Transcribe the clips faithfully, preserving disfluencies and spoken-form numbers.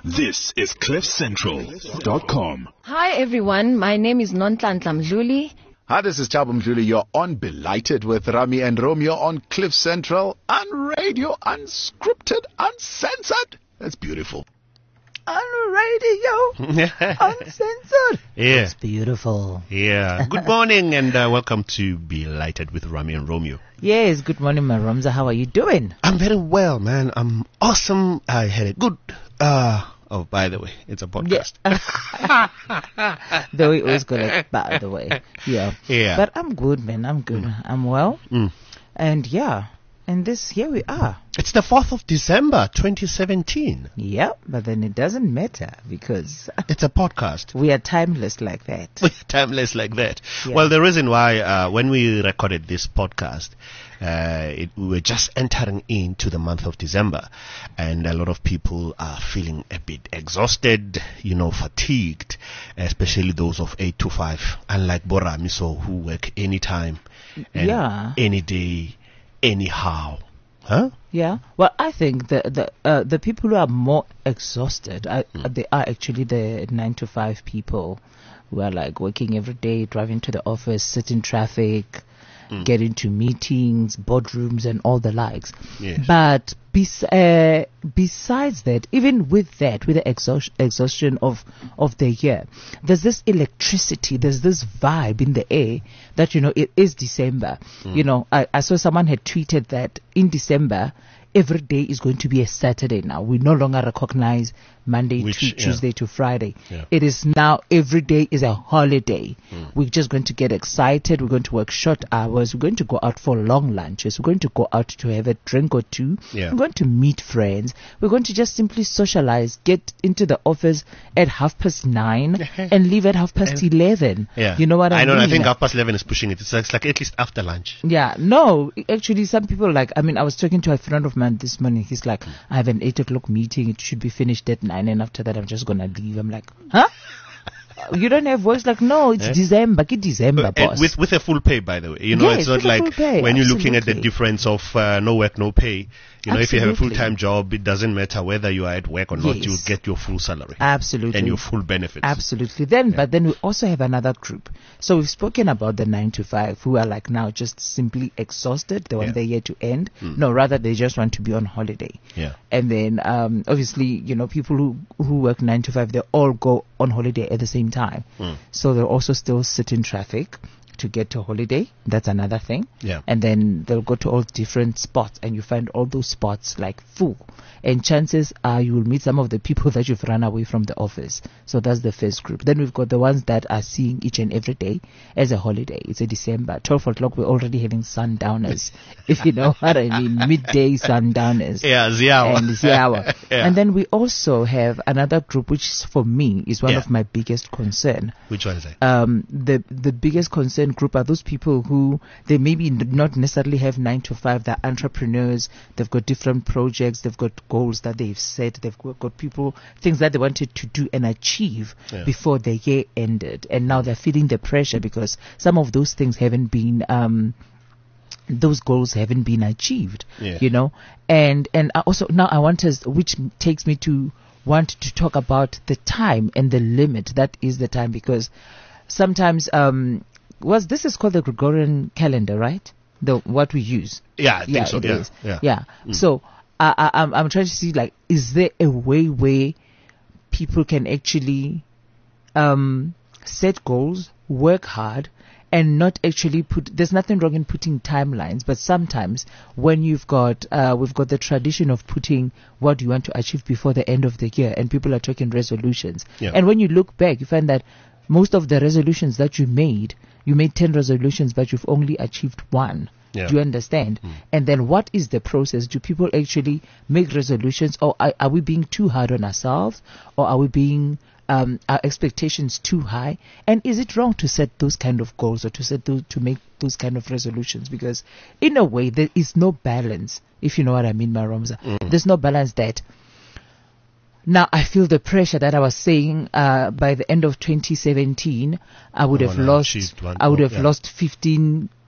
This is cliff central dot com. Hi everyone, my name is Nonhlanhla Mdluli. Hi, this is Thabo Mdluli. You're on Belighted with Rami and Romeo on Cliff Central, on radio, unscripted, uncensored. That's beautiful. On radio, uncensored. Yeah. It's beautiful. Yeah. Good morning and uh, welcome to Belighted with Rami and Romeo. Yes, good morning, my Ramza. How are you doing? I'm very well, man. I'm awesome. I had a good... Uh, oh, by the way, it's a podcast. Yeah. Though it always go like, by the way. Yeah. Yeah. But I'm good, man. I'm good. Mm. I'm well. Mm. And yeah. And this, here we are. It's the fourth of December, twenty seventeen. Yeah, but then it doesn't matter because It's a podcast. we are timeless like that. We're timeless like that. Yeah. Well, the reason why, uh, when we recorded this podcast, uh, it, we were just entering into the month of December, and a lot of people are feeling a bit exhausted, you know, fatigued, especially those of eight to five, unlike Borami, so who work anytime and Yeah. any day, anyhow. Huh? Yeah. Well, I think the the uh, the people who are more exhausted, uh, Mm. they are actually the nine to five people who are like working every day, driving to the office, sit in traffic, Mm. get into meetings, boardrooms, and all the likes. Yes. But bes- uh, besides that, even with that, with the exhaust- exhaustion of of the year, there's this electricity, there's this vibe in the air that, you know, it is December. Mm. You know, I, I saw someone had tweeted that in December, every day is going to be a Saturday now. We no longer recognize Monday Which, to yeah. Tuesday to Friday. Yeah. It is now every day is a holiday. Mm. We're just going to get excited. We're going to work short hours. We're going to go out for long lunches. We're going to go out to have a drink or two. Yeah. We're going to meet friends. We're going to just simply socialize, get into the office at half past nine and leave at half past And- eleven. Yeah. You know what I, I know. mean? I think half past eleven is pushing it. It's like, it's like at least after lunch. Yeah, no, actually some people like, I mean, I was talking to a friend of mine this morning. He's like, I have an eight o'clock meeting. It should be finished at nine. And after that, I'm just going to leave. I'm like, huh? You don't have works? Like, no, it's Eh? December. Get December, And boss. with with a full pay, by the way. You know, Yes, it's not with a like full pay, when you're looking at the absolutely. difference of uh, no work, no pay. You know, if you have a Absolutely. full-time job, it doesn't matter whether you are at work or not. Yes. You'll get your full salary Absolutely. and your full benefits. Absolutely. Then, but then we also have another group. So we've spoken about the nine to five who are like now just simply exhausted. They want Yeah. their year to end. Mm. No, rather they just want to be on holiday. Yeah. And then, um, obviously, you know, people who, who work nine to five, they all go on holiday at the same time. Mm. So they'll also still sit in traffic to get to holiday. That's another thing. Yeah. And then they'll go to all different spots and you find all those spots like full. And chances are you will meet some of the people that you've run away from the office. So that's the first group. Then we've got the ones that are seeing each and every day as a holiday. It's a December. twelve o'clock, we're already having sundowners. If you know what I mean. Midday sundowners. Yeah, Ziawa. And Ziawa. Yeah. And then we also have another group, which is, for me is one Yeah. of my biggest concern. Which one is that? Um, the the biggest concern group are those people who they maybe n- not necessarily have nine to five. They're entrepreneurs. They've got different projects. They've got goals that they've set. They've got, got people things that they wanted to do and achieve Yeah. before the year ended, and now they're feeling the pressure because some of those things haven't been. Um, those goals haven't been achieved, Yeah. you know, and and I also now I want us, which takes me to want to talk about the time and the limit that is the time, because sometimes um was this is called the Gregorian calendar, right? The what we use. Yeah, I think yeah, so. it Yeah, is. yeah. yeah. Mm. So I, I, I'm I'm trying to see, like, is there a way where people can actually um set goals, work hard, and not actually put, there's nothing wrong in putting timelines, but sometimes when you've got, uh, we've got the tradition of putting what you want to achieve before the end of the year, and people are talking resolutions. Yeah. And when you look back, you find that most of the resolutions that you made, you made ten resolutions, but you've only achieved one. Yeah. Do you understand? Mm. And then what is the process? Do people actually make resolutions, or are, are we being too hard on ourselves, or are we being um, our expectations too high? And is it wrong to set those kind of goals or to set those, to make those kind of resolutions? Because in a way there is no balance, if you know what I mean, my Ramza. Mm. There's no balance that now I feel the pressure that I was saying uh, by the end of twenty seventeen I would I have wanna lost achieve one- I would oh, have yeah. lost fifteen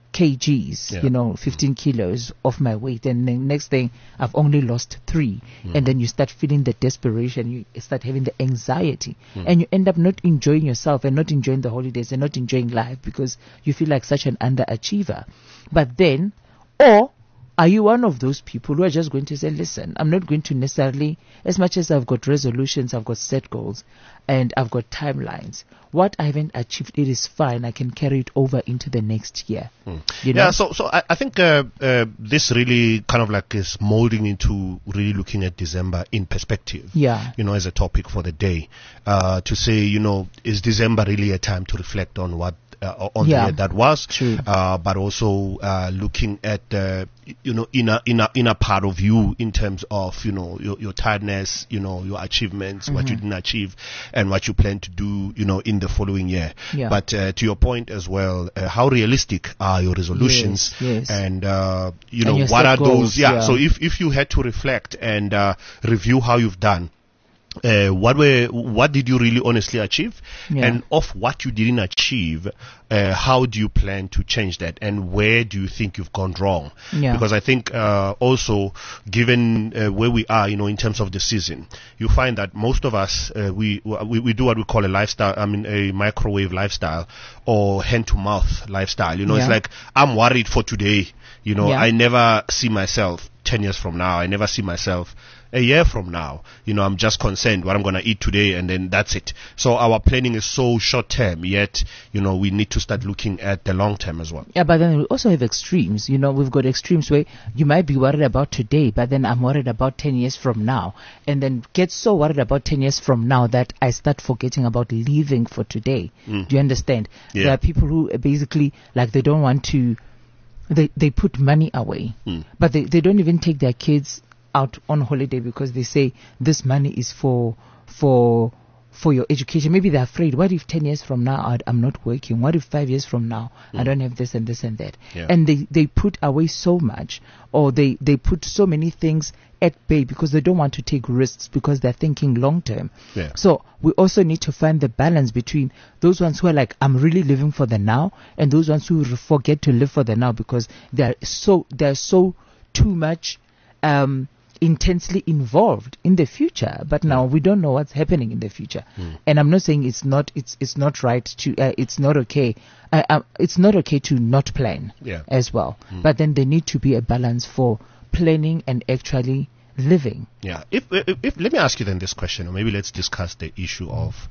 kgs, Yeah. you know, fifteen kilos off my weight, and the next thing I've only lost three, and then you start feeling the desperation, you start having the anxiety, and you end up not enjoying yourself and not enjoying the holidays and not enjoying life because you feel like such an underachiever. But then, or are you one of those people who are just going to say, listen, I'm not going to necessarily, as much as I've got resolutions, I've got set goals, and I've got timelines, what I haven't achieved, it is fine. I can carry it over into the next year. You know? Yeah, so so I, I think uh, uh, this really kind of like is molding into really looking at December in perspective. Yeah. You know, as a topic for the day, uh, to say, you know, is December really a time to reflect on what uh, on Yeah. the year that was, True. uh, but also uh, looking at uh, you know inner inner inner part of you in terms of you know your, your tiredness, you know your achievements, what you didn't achieve, and what you plan to do, you know, in the following year. Yeah. But uh, to your point as well, uh, how realistic are your resolutions? Yes, yes. And uh, you And know your what set are goals, those? Yeah, yeah. So if if you had to reflect and uh, review how you've done. Uh, what were what did you really honestly achieve, Yeah. and of what you didn't achieve, uh, how do you plan to change that, and where do you think you've gone wrong? Yeah. Because I think uh, also given uh, where we are, you know, in terms of the season, you find that most of us uh, we, we we do what we call a lifestyle. I mean, a microwave lifestyle or hand to mouth lifestyle. You know, Yeah. it's like I'm worried for today. You know, Yeah. I never see myself ten years from now. I never see myself a year from now. You know, I'm just concerned what I'm going to eat today, and then that's it. So our planning is so short term, yet, you know, we need to start looking at the long term as well. Yeah, but then we also have extremes. You know, we've got extremes where you might be worried about today, but then I'm worried about ten years from now. And then get so worried about ten years from now that I start forgetting about living for today. Do you understand? Yeah. There are people who uh, basically, like, they don't want to, they, they put money away, but they, they don't even take their kids out on holiday because they say this money is for, for, for your education. Maybe they're afraid. What if ten years from now I- I'm not working? What if five years from now I don't have this and this and that? Yeah. And they, they put away so much, or they, they put so many things at bay because they don't want to take risks because they're thinking long term. Yeah. So we also need to find the balance between those ones who are like, I'm really living for the now, and those ones who forget to live for the now because they're so, they're so too much, um, intensely involved in the future, but now we don't know what's happening in the future. And I'm not saying it's not it's it's not right to uh, it's not okay. Uh, uh, it's not okay to not plan Yeah. as well. But then there need to be a balance for planning and actually living. Yeah. If, if, if let me ask you then this question, or maybe let's discuss the issue of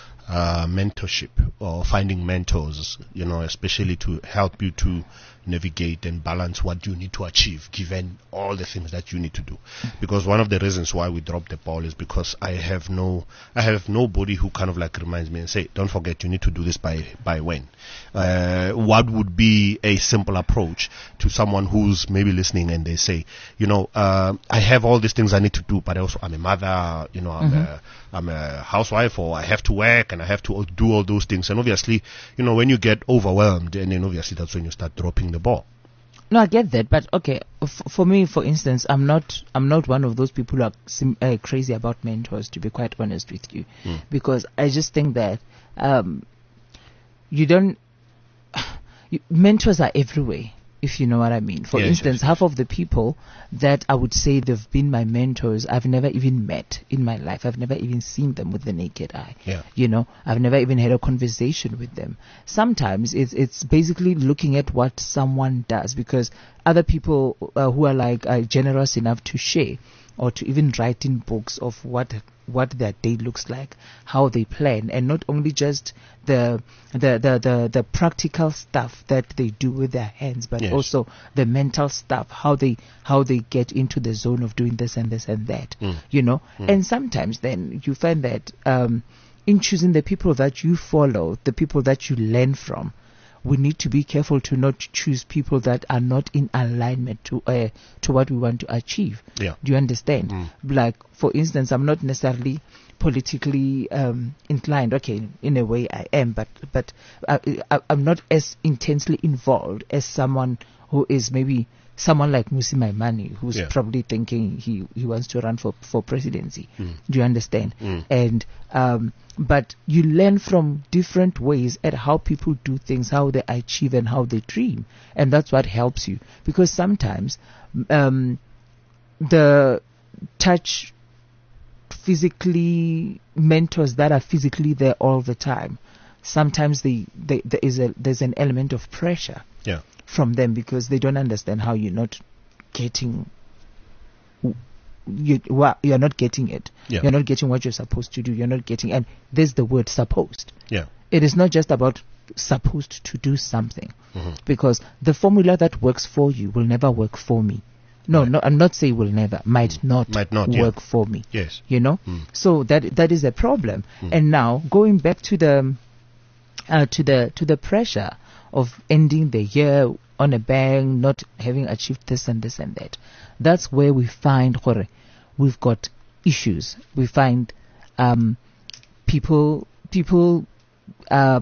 uh, mentorship or finding mentors. You know, especially to help you to navigate and balance what you need to achieve given all the things that you need to do. Because one of the reasons why we drop the ball is because I have no I have nobody who kind of like reminds me and say, don't forget you need to do this by by when. Uh, what would be a simple approach to someone who's maybe listening and they say, you know, uh, I have all these things I need to do, but also I'm a mother, you know, I'm a I'm a housewife, or I have to work and I have to do all those things. And obviously, you know, when you get overwhelmed, and then obviously that's when you start dropping the ball. No, I get that, but okay. F- for me, for instance, I'm not I'm not one of those people who are sim- uh, crazy about mentors. To be quite honest with you, because I just think that um, you don't. You, mentors are everywhere, if you know what I mean. For Yes, instance, yes, half of the people that I would say they've been my mentors, I've never even met in my life. I've never even seen them with the naked eye. Yeah. You know, I've never even had a conversation with them. Sometimes it's it's basically looking at what someone does, because other people uh, who are like uh, generous enough to share or to even write in books of what what their day looks like, how they plan, and not only just the the the the, the practical stuff that they do with their hands, but Yes. also the mental stuff, how they how they get into the zone of doing this and this and that, you know. And sometimes then you find that um, in choosing the people that you follow, the people that you learn from, we need to be careful to not choose people that are not in alignment to uh, to what we want to achieve. Yeah. Do you understand? Like, for instance, I'm not necessarily politically um, inclined. Okay, in a way I am, but but I, I, I'm not as intensely involved as someone who is maybe someone like Musi Maimane, who's Yeah. probably thinking he, he wants to run for, for presidency. Mm. Do you understand? Mm. And um, but you learn from different ways at how people do things, how they achieve and how they dream, and that's what helps you. Because sometimes um, the touch physically mentors that are physically there all the time, sometimes they, they, there is a there's an element of pressure Yeah. from them because they don't understand how you're not getting you well, you're not getting it. Yeah. You're not getting what you're supposed to do. You're not getting, and there's the word supposed. Yeah. It is not just about supposed to do something, Mhm. because the formula that works for you will never work for me. No, Right. no, I'm not saying will never, might not, Might not, yeah. work for me. Yes. You know, Mm. so that that is a problem. Mm. And now going back to the uh, to the to the pressure of ending the year on a bang, not having achieved this and this and that. That's where we find gore, we've got issues. We find um, people people uh,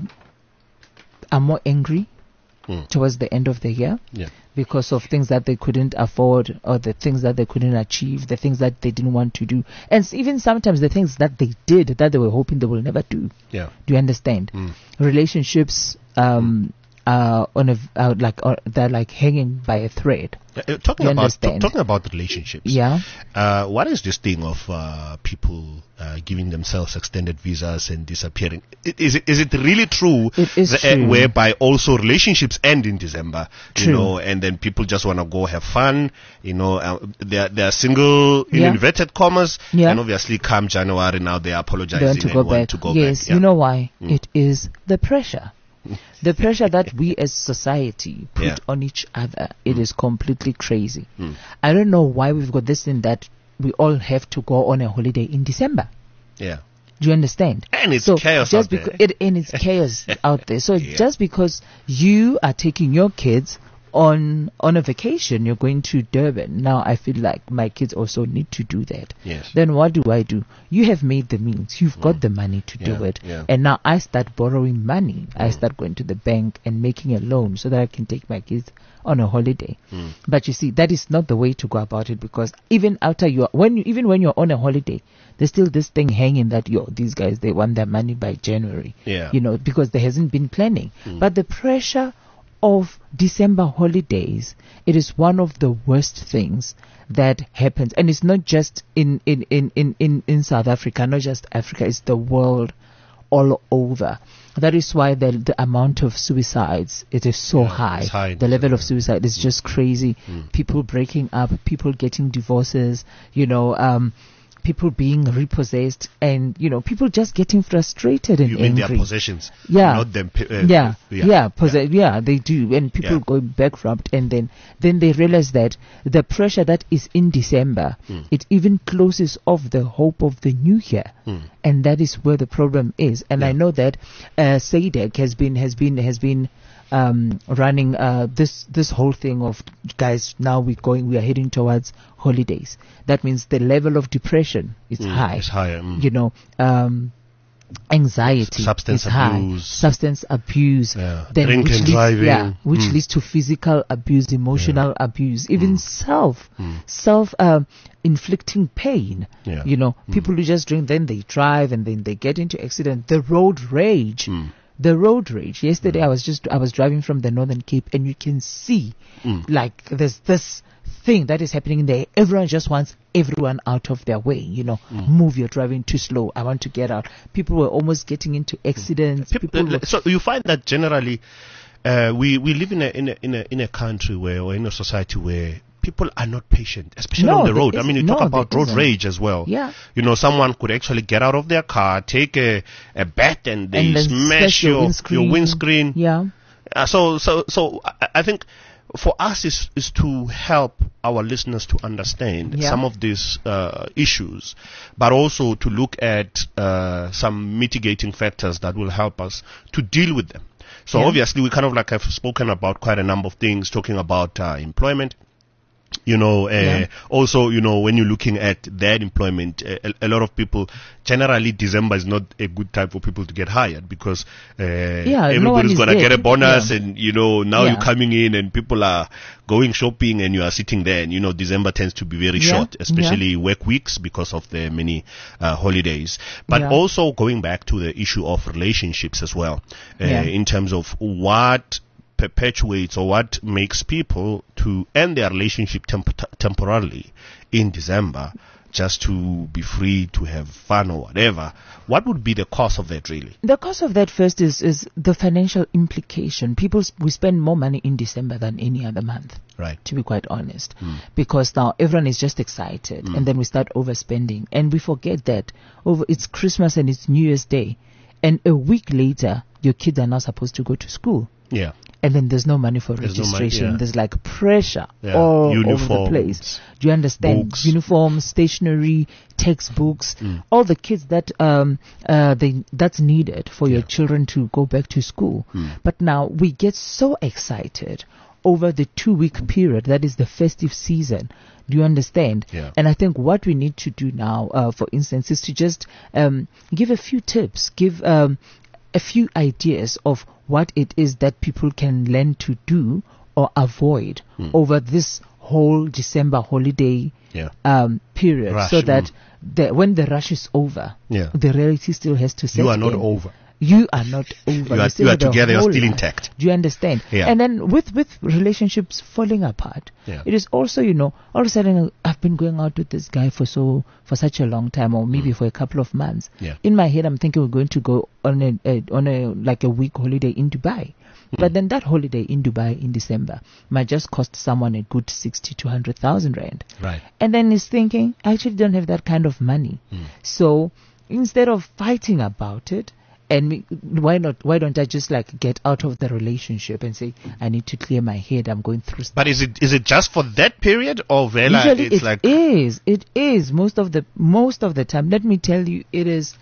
are more angry Mm. towards the end of the year Yeah. because of things that they couldn't afford, or the things that they couldn't achieve, the things that they didn't want to do, and s- even sometimes the things that they did that they were hoping they will never do. Yeah. Do you understand? Mm. Relationships um, are on a v- are like are, they're like hanging by a thread. Uh, uh, talking You about t- understand? talking about relationships. Yeah. Uh, what is this thing of uh, people uh, giving themselves extended visas and disappearing? I- Is it is it really true? It is that, uh, true. whereby also relationships end in December, you True. know, and then people just want to go have fun, you know. Uh, they're they're single in Yeah. inverted commas, Yeah. and obviously come January now they are apologizing They want to and go want back. to go yes, back. Yeah. you know why? Mm. It is the pressure. The pressure that we as society put Yeah. on each other, it Mm. is completely crazy. Mm. I don't know why we've got this thing that we all have to go on a holiday in December. Yeah. Do you understand? And it's so chaos just out there. becau- it and it's chaos out there. So Yeah. just because you are taking your kids on on a vacation, you're going to Durban. Now I feel like my kids also need to do that. Yes. Then what do I do? You have made the means. You've got the money to Yeah, do it. yeah. And now I start borrowing money. I Mm. start going to the bank and making a loan so that I can take my kids on a holiday. Mm. But you see, that is not the way to go about it, because even after you, when you, even when you're on a holiday, there's still this thing hanging that yo, these guys, they want their money by January. Yeah. You know, because there hasn't been planning. Mm. But the pressure of December holidays, it is one of the worst things that happens. And it's not just in, in, in, in, in, in South Africa, not just Africa, it's the world all over. That is why the, the amount of suicides, it is so Yeah, high. it's high in The level of December. suicide is just crazy. Mm. People breaking up, people getting divorces, you know, um, people being repossessed, and, you know, people just getting frustrated and You mean their angry. possessions? Yeah. Not them. p- Uh, yeah, yeah, yeah. posse- yeah, they do, and people Yeah. go bankrupt, and then then they realize that the pressure that is in December, Mm. it even closes off the hope of the new year, Mm. and that is where the problem is. And Yeah. I know that uh, SADC has been has been has been um, running uh, this this whole thing of, guys, now we're going, we are heading towards holidays. That means the level of depression is Mm, high. it's higher, mm. You know. Um, Anxiety Substance is high. abuse. Substance abuse. Yeah. Then Drink which and leads, driving. Yeah, which Mm. leads to physical abuse, emotional abuse, even Mm. self, Mm. self um, inflicting pain. Yeah. You know, Mm. people who just drink, then they drive, and then they get into accident. The road rage. Mm. The road rage. Yesterday, I was just I was driving from the Northern Cape, and you can see Mm. like there's this thing that is happening there. Everyone just wants everyone out of their way. You know, Mm. move. You're driving too slow. I want to get out. People were almost getting into accidents. People, People were, so you find that generally, uh, we we live in a in a in a in a country where, or in a society where people are not patient, especially No, on the there road. I isn't. mean, you No, talk about there road isn't. rage as well. Yeah. You know, someone could actually get out of their car, take a a bat, and they and then smash your windscreen. your windscreen. Yeah. Uh, so so so I, I think for us is is to help our listeners to understand Yeah. some of these uh, issues, but also to look at uh, some mitigating factors that will help us to deal with them. So Yeah. obviously we kind of like have spoken about quite a number of things, talking about uh, employment, You know, uh, Yeah. also, you know, when you're looking at their employment, uh, a, a lot of people, generally December is not a good time for people to get hired because uh, no one everybody's is going to there. get a bonus Yeah. and, you know, now Yeah. you're coming in and people are going shopping and you are sitting there and, you know, December tends to be very Yeah. short, especially work weeks because of the many uh, holidays. But Yeah. also going back to the issue of relationships as well, uh, Yeah. in terms of what perpetuates or what makes people to end their relationship temp- temporarily in December just to be free to have fun or whatever. What would be the cause of that really? The cause of that first is, is the financial implication. People, s- we spend more money in December than any other month, Right. to be quite honest. Because now everyone is just excited and then we start overspending and we forget that over it's Christmas and it's New Year's Day and a week later your kids are now supposed to go to school. Yeah. And then there's no money for There's no money, registration. yeah. There's like pressure Yeah. all over the Uniforms, place. Do you understand? books. Uniforms, stationery, textbooks, Mm. all the kids that um uh they that's needed for your Yeah. children to go back to school. Mm. But now we get so excited over the two week period that is the festive season. Do you understand? Yeah. And I think what we need to do now, uh, for instance, is to just um give a few tips, give um a few ideas of what it is that people can learn to do or avoid Hmm. over this whole December holiday Yeah. um, period, Rush, so that mm. the, when the rush is over, Yeah. the reality still has to set You are not in. over. You are not over. You are, still you are have a together, you're whole still life. intact. Do you understand? Yeah. And then with, with relationships falling apart, Yeah. it is also, you know, all of a sudden uh, I've been going out with this guy for so, for such a long time or maybe for a couple of months. Yeah. In my head, I'm thinking we're going to go on a, a on a, like a week holiday in Dubai. But then that holiday in Dubai in December might just cost someone a good sixty to one hundred thousand rand. Right. And then he's thinking, I actually don't have that kind of money. So instead of fighting about it, and me, why not? Why don't I just like get out of the relationship and say I need to clear my head? I'm going through stuff. But is it is it just for that period or Vela? Usually It's it like is. It is most of the most of the time. Let me tell you, it is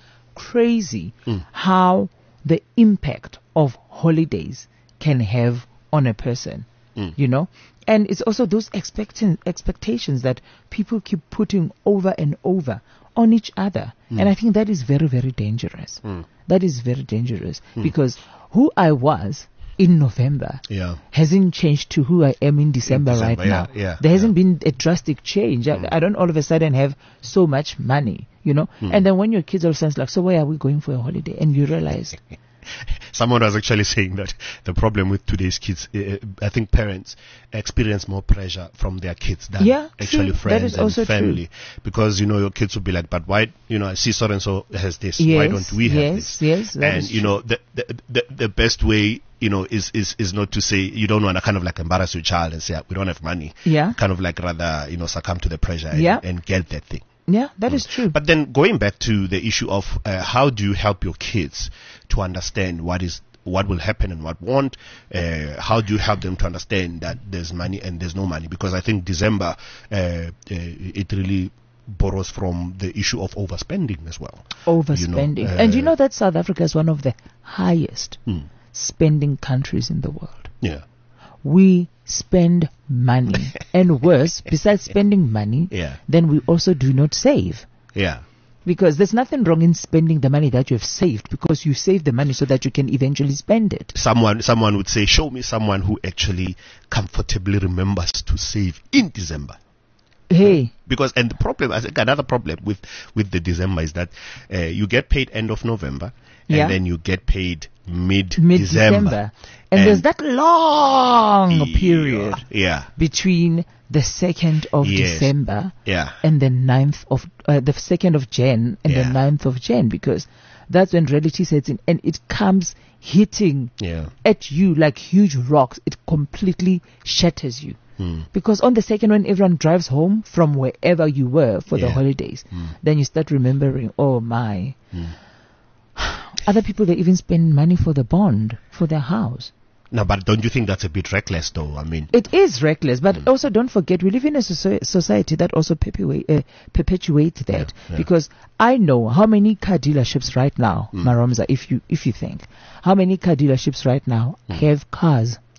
crazy Mm. how the impact of holidays can have on a person. Mm. You know, and it's also those expecting expectations that people keep putting over and over on each other, and I think that is very very dangerous. Mm. That is very dangerous because who I was in November Yeah. hasn't changed to who I am in December, December, right yeah, now. yeah, there hasn't yeah. been a drastic change. I, I don't all of a sudden have so much money, you know. And then when your kids all of a sudden like, so where are we going for a holiday? And you realize, Someone was actually saying that the problem with today's kids, uh, I think parents experience more pressure from their kids than Yeah, actually true. That friends is and also true. family. Because, you know, your kids will be like, but why, you know, I see so and so has this. Why Yes, don't we have yes, this? yes, that and, is you true. know, the, the, the, the best way, you know, is, is, is not to say you don't want to kind of like embarrass your child and say, we don't have money. Yeah. Kind of like rather, you know, succumb to the pressure and, Yeah. and get that thing. yeah, that is true. But then going back to the issue of uh, how do you help your kids to understand what is what will happen and what won't, uh, how do you help them to understand that there's money and there's no money? Because I think December, uh, uh, it really borrows from the issue of overspending as well. Overspending. You know, uh, and you know that South Africa is one of the highest Hmm. spending countries in the world. Yeah. We spend money. And worse, besides spending money, Yeah. then we also do not save. Yeah. Because there's nothing wrong in spending the money that you have saved, because you save the money so that you can eventually spend it. Someone, someone would say, show me someone who actually comfortably remembers to save in December. Hey, Because, and the problem, I think another problem with, with the December is that uh, you get paid end of November and Yeah. then you get paid mid mid-December. And, And- there's that long period Yeah. between the second of Yes. December Yeah. and the ninth of, uh, the second of Jan and Yeah. the ninth of Jan, because that's when reality sets in and it comes hitting Yeah. at you like huge rocks. It completely shatters you. Hmm. Because on the second, when everyone drives home from wherever you were for the Yeah. holidays, then you start remembering, oh my. Other people, they even spend money for the bond, for their house. No, but don't you think that's a bit reckless though? I mean, It is reckless, but also don't forget, we live in a soci- society that also perpetuate, uh, perpetuates that. Yeah, yeah. Because I know how many car dealerships right now, Maromza, if you if you think, how many car dealerships right now have cars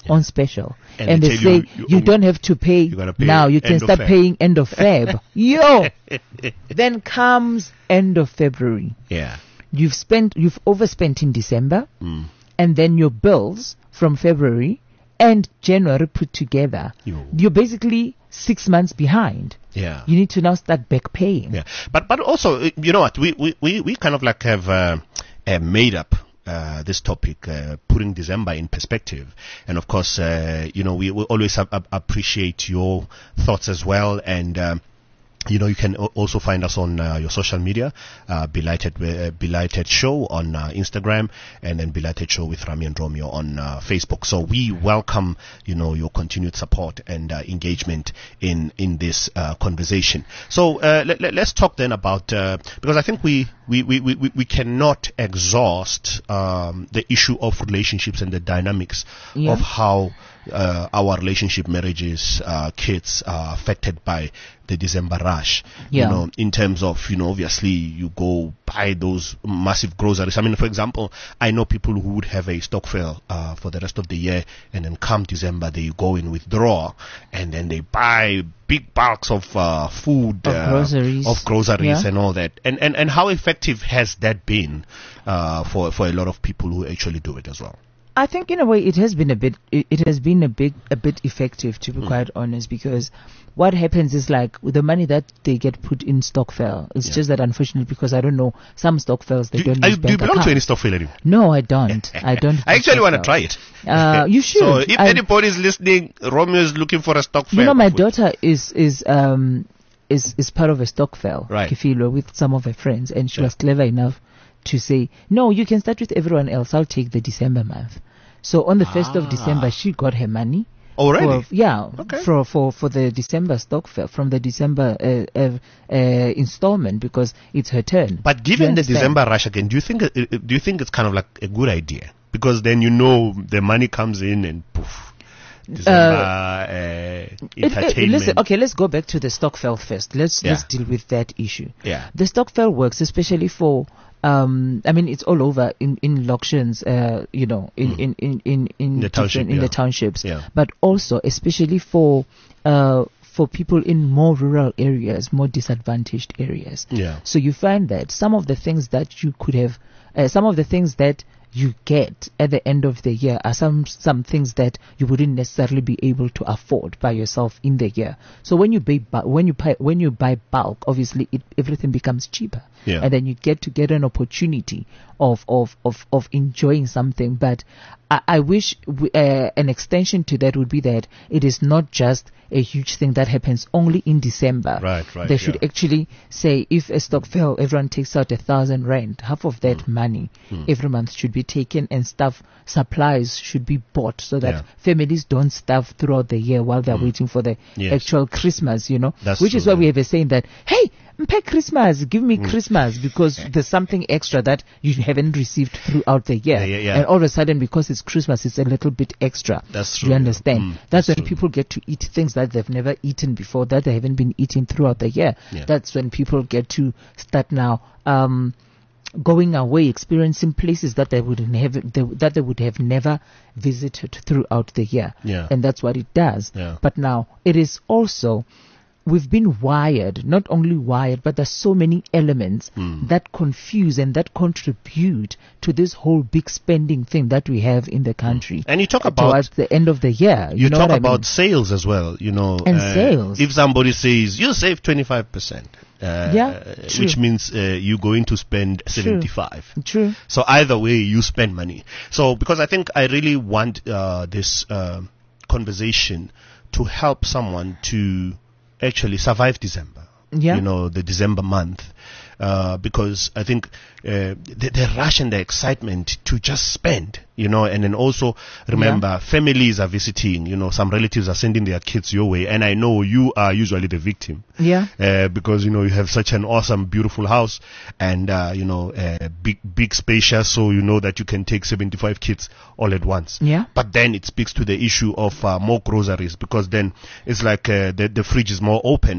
on special. And And, they they, tell say you- you, you- don't have to pay gotta pay now. You end can of start Feb." paying end of Feb. Yo! Then comes end of February. Yeah. You've spent, you've overspent in December, Mm. and then your bills from February and January put together, Yo. you're basically six months behind. Yeah. You need to now start back paying. Yeah, but but also, uh, you know what? We we we, we kind of like have uh, uh, made up uh, this topic, uh, putting December in perspective, and of course, uh, you know, we, we always ap- ap- appreciate your thoughts as well, and. Um, You know, you can al- also find us on uh, your social media, uh, Belighted uh, Belighted Show on uh, Instagram, and then Belighted Show with Rami and Romeo on uh, Facebook. So we welcome, you know, your continued support and uh, engagement in in this uh, conversation. So uh, let, let, let's talk then about uh, because I think we we, we, we, we cannot exhaust um, the issue of relationships and the dynamics Yeah. of how uh, our relationship, marriages, uh, kids are affected by the December rush. Yeah. You know, in terms of, you know, obviously you go buy those massive groceries. I mean, for example, I know people who would have a stock fail uh, for the rest of the year, and then come December they go in withdraw, and then they buy big bulks of uh, food, Of uh, groceries. of groceries Yeah. and all that. And, and and how effective has that been uh, for for a lot of people who actually do it as well? I think in a way it has been a bit it, it has been a bit a bit effective, to be Hmm. quite honest, because what happens is, like, with the money that they get put in Stockfell, it's Yeah. just that unfortunately, because I don't know, some Stockfells they Do, don't are use you- do you bank belong to any accounts. stock fail anymore? No, I don't. I don't. I do actually want to Stockfell. try it. Uh, you should. So if I- anybody's listening, Romeo is looking for a stock fail. You know, my food. daughter is is um is is part of a Stockfell, Right. Kefilo, with some of her friends, and she Yeah. was clever enough to say, "No, you can start with everyone else. I'll take the December month." So on the first Ah. of December, she got her money. Already? For, yeah, Okay. for, for for the December Stockfell, from the December uh, uh, uh, installment, because it's her turn. But You given the understand? December rush again, do you think it, it- do you think it's kind of like a good idea? Because then you know the money comes in and poof, December uh, It- it- entertainment. listen, okay, let's go back to the Stockfell first. Let's Yeah. let's deal with that issue. Yeah. The Stockfell works especially for um I mean, it's all over in in auctions, uh you know, in in in in, in The township, different- in yeah. the townships, Yeah. but also especially for uh for people in more rural areas, more disadvantaged areas. Yeah. So you find that some of the things that you could have, uh, some of the things that you get at the end of the year are some some things that you wouldn't necessarily be able to afford by yourself in the year. So when you buy bu- when you buy when you buy bulk, obviously it, everything becomes cheaper, Yeah. and then you get to get an opportunity of of of, of enjoying something. But I, I wish w- uh, an extension to that would be that it is not just a huge thing that happens only in December. Right, right, They should yeah. actually say, if a stock fell, everyone takes out a thousand rand. Half of Hmm. that money every month should be taken, and stuff, supplies should be bought, so that Yeah. families don't starve throughout the year while they're waiting for the Yes. actual Christmas, you know. That's Which is true, why we yeah. have a saying that, hey, pay Christmas, give Hmm. me Christmas, because there's something extra that you haven't received throughout the year. Yeah, yeah, yeah. And all of a sudden, because it's Christmas, it's a little bit extra. That's You true, yeah. understand? Mm, That's that's when true. people get to eat things that they've never eaten before, that they haven't been eating throughout the year. Yeah. That's when people get to start now um, going away, experiencing places that they would have they, that they would have never visited throughout the year. Yeah. And that's what it does. Yeah. But now it is also, we've been wired, not only wired, but there's so many elements Hmm. that confuse and that contribute to this whole big spending thing that we have in the country. And you talk about towards the end of the year. You, you know talk what I about mean? sales as well, you know. And uh, sales. If somebody says you save twenty-five percent, uh, Yeah, true. which means uh, you're going to spend True. seventy-five. True. So either way, you spend money. So because I think I really want uh, this uh, conversation to help someone to actually survive December. Yeah. You know, the December month. Uh, because I think uh, the, the rush and the excitement to just spend, you know, and then also remember families are visiting, you know, some relatives are sending their kids your way, and I know you are usually the victim. Yeah. Uh, because, you know, you have such an awesome, beautiful house and, uh, you know, uh, big, big spacious, so you know that you can take seventy-five kids all at once. Yeah. But then it speaks to the issue of uh, more groceries, because then it's like uh, the, the fridge is more open.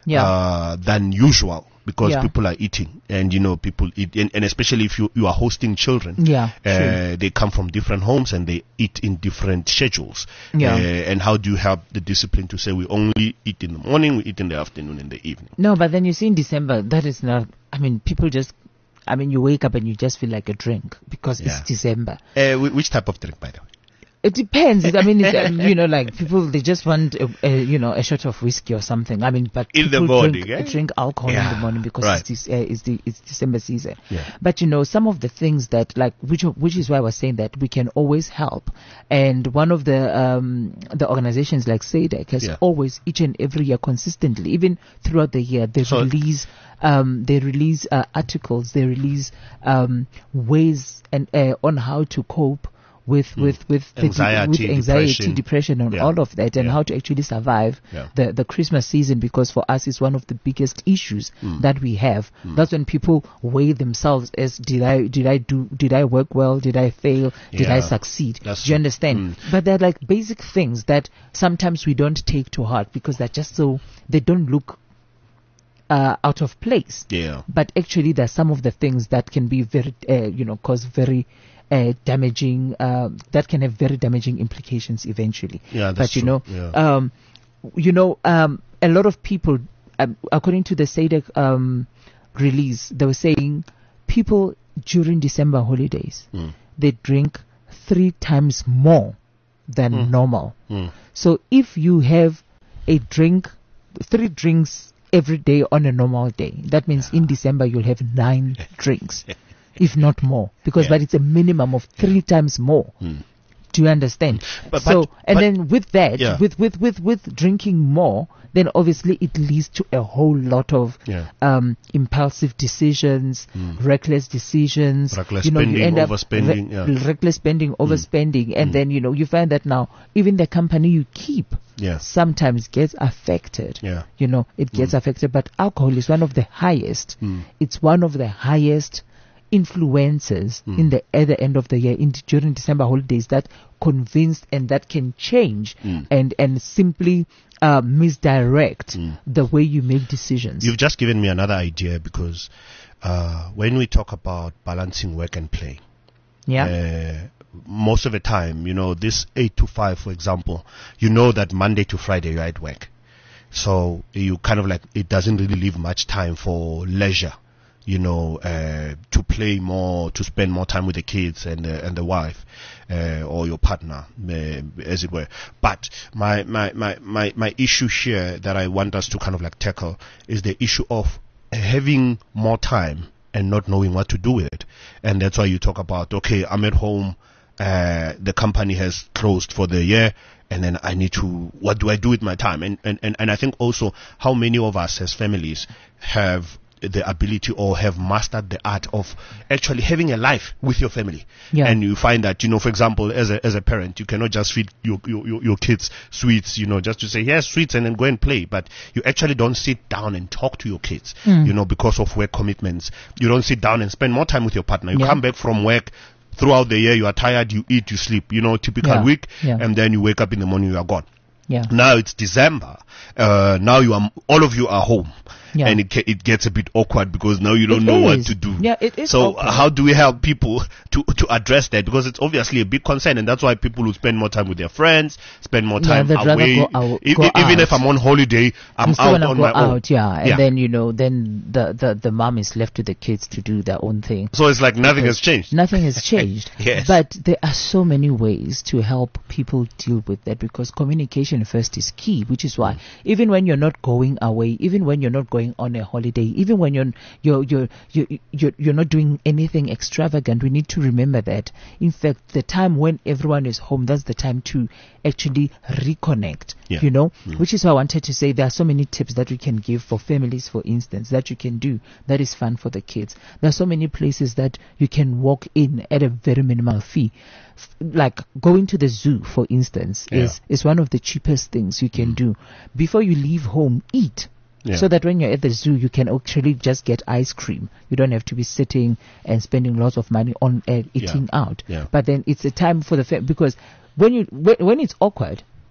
Yeah. uh, than usual because Yeah. people are eating, and you know people eat, and, and especially if you, you are hosting children, Yeah, uh, they come from different homes and they eat in different schedules. Yeah. Uh, and how do you help the discipline to say we only eat in the morning, we eat in the afternoon, in the evening? No, but then you see in December, that is not, I mean, people just, I mean, you wake up and you just feel like a drink because Yeah. it's December. Uh, wh- which type of drink, by the way? It depends. It, I mean, it's, um, you know, like people, they just want, a, a, you know, a shot of whiskey or something. I mean, but In the people morning, drink, eh? drink alcohol Yeah, in the morning because right. it's, this, uh, it's, the, it's December season. Yeah. But, you know, some of the things that, like, which which is why I was saying that we can always help. And one of the um, the organizations like SADC has Yeah. always, each and every year, consistently, even throughout the year, they So- release um, they release uh, articles, they release um, ways and uh, on how to cope with with with the- Anxiety, with anxiety, depression. depression, and Yeah. all of that, and Yeah. how to actually survive Yeah. the the Christmas season, because for us it's one of the biggest issues Mm. that we have. That's when people weigh themselves as did I did I do did I work well, did I fail, did I Yeah. succeed? That's Do you true. understand? Mm. But they're like basic things that sometimes we don't take to heart because they're just so, they don't look uh, out of place. Yeah. But actually, there's some of the things that can be very, uh, you know, cause very uh, damaging, uh, that can have very damaging implications eventually. Yeah, that's But, you true. know, Yeah. um, you know, um, a lot of people, um, according to the SADC um, release, they were saying people during December holidays, Mm. they drink three times more than normal. Mm. So if you have a drink, three drinks every day on a normal day, that means in December you'll have nine drinks, if not more, because Yeah. but it's a minimum of three times more. Mm. Do you understand? But- so, but- and but- then with that, Yeah. with, with, with, with drinking more, then obviously it leads to a whole lot of Yeah. um, impulsive decisions, reckless decisions. Reckless you know, spending, you end up overspending, yeah. reckless spending, overspending, and then you know you find that now even the company you keep Yeah. sometimes gets affected. Yeah. You know, it gets affected. But alcohol is one of the highest. Mm. It's one of the highest influences Mm. in the at the end of the year, in during December holidays, that convinced and that can change Mm. and and simply uh, misdirect Mm. the way you make decisions. You've just given me another idea because uh, when we talk about balancing work and play, yeah. uh, most of the time, you know, this eight to five, for example, you know that Monday to Friday you're at work. So you kind of like, it doesn't really leave much time for leisure, you know, uh, to play more, to spend more time with the kids and uh, and the wife, uh, or your partner, uh, as it were. But my, my, my, my, my issue here that I want us to kind of like tackle is the issue of having more time and not knowing what to do with it. And that's why you talk about, okay, I'm at home, uh, the company has closed for the year, and then I need to, what do I do with my time? And, and, and, and I think also how many of us as families have the ability or have mastered the art of actually having a life with your family. Yeah. And you find that, you know, for example, as a, as a parent, you cannot just feed your, your, your, your kids sweets, you know, just to say, yes, sweets, and then go and play. But you actually don't sit down and talk to your kids, you know, because of work commitments. You don't sit down and spend more time with your partner. You Yeah. come back from work. Throughout the year, you are tired, you eat, you sleep, you know, typical Yeah. week, Yeah. and then you wake up in the morning, you are gone. Yeah. Now it's December. Uh, now you are, all of you are home. Yeah. And it ca- it gets a bit awkward because now you don't It know what is. to do. Yeah, it is So awkward. uh, how do we help people to to address that? Because it's obviously a big concern, and that's why people will spend more time with their friends, spend more Yeah, time they'd rather away. go out- E- go e- even out. if I'm on holiday, I'm, I'm still out gonna on go my own. out, yeah, and Yeah. then you know, then the, the the mom is left to the kids to do their own thing. So it's like nothing has changed. Nothing has changed. Yes. But there are so many ways to help people deal with that, because communication first is key, which is why even when you're not going away, even when you're not going on a holiday, even when you're you're you're you're, you're, you're not doing anything extravagant, we need to remember that. In fact, the time when everyone is home, that's the time to actually reconnect. Yeah. You know, which is why I wanted to say there are so many tips that we can give for families, for instance, that you can do that is fun for the kids. There are so many places that you can walk in at a very minimal fee. F- Like going to the zoo, for instance, Yeah. is, is one of the cheapest things you can do. Before you leave home, eat. Yeah. So that when you're at the zoo, you can actually just get ice cream. You don't have to be sitting and spending lots of money on uh, eating out. Yeah. But then it's a time for the family, because when you when, when it's awkward,